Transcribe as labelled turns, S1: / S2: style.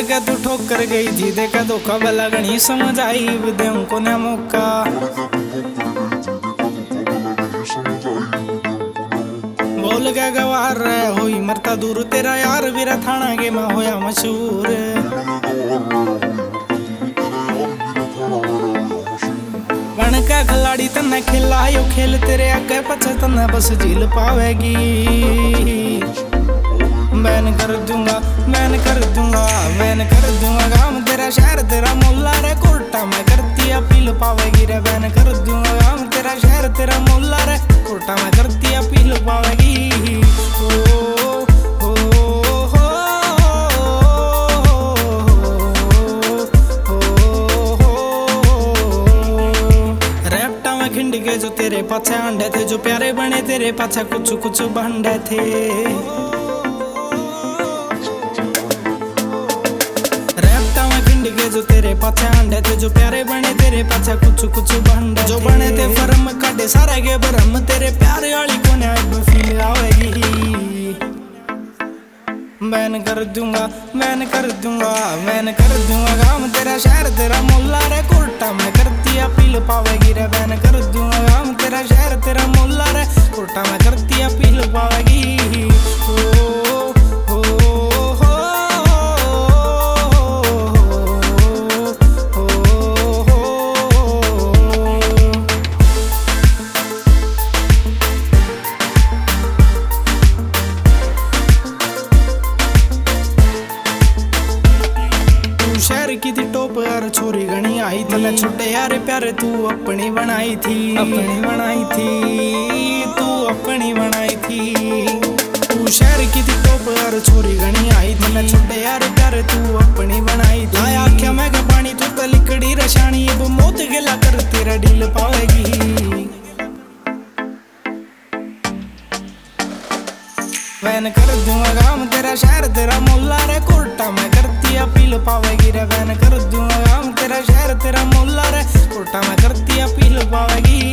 S1: के तू ठोकर गई थी, देखा धोखा भला गणी समझ आई, देऊं को ना मौका। बोल के गवार रहे होई मरता दूर तेरा यार, वीरा थाना के मां होया मशहूर। बन का खिलाड़ी तन्ने खिलायो खेल, तेरे आगे पछे तन्ने बस झील पावेगी। मैन कर दूंगा, मैन कर दूंगा, मैन कर दूंगा काम तेरा, शहर तेरा मोहल्ला रे, कोर्टा में करती अपील पावेगी रे। मैन कर दूंगा काम तेरा, शहर तेरा मोहल्ला रे, कोर्टा में करती अपील पावेगी। रैप्टा में खिंड के जो तेरे पाछे अंडे थे, जो प्यारे बने तेरे पाछे कुछ कुछ भंडे थे। जो तेरे पाछे अंडे थे, जो प्यारे बने तेरे पाछे कुछ कुछ भंडे, जो बने थे फर्म काटे सारे के भरम, तेरे प्यारे वाली कोने अब फील आवेगी। मैन कर दूंगा, मैन कर दूंगा, मैन कर दूंगा काम तेरा, शहर तेरा मोहल्ला रे, कोर्टा में करती अपील पावेगी रे। मैन कर दूंगा काम तेरा, शहर तेरा मोहल्ला रे, कोर्टा में करती अपील पावेगी। शहर की थी टॉप यार छोरी घनी आई थी, मैं छोटे यार प्यारे तू अपनी बनाई थी, अपनी बनाई थी, तू अपनी बनाई थी। तू शहर की थी टॉप यार छोरी घनी आई थी, मैं छोटे यार प्यारे तू अपनी बनाई थी। आया आख्या मैं का पानी तू तो लिकड़ी रशानी, अब मौत गिला कर तेरा डील पावेगी। मैन कर दूंगा काम तेरा, शहर तेरा मोहल्ला रे, कोर्टा में करती अपील पावेगी रे। मैन कर दूंगा काम तेरा, शहर तेरा मोहल्ला रे, कोर्टा में करती अपील पावेगी।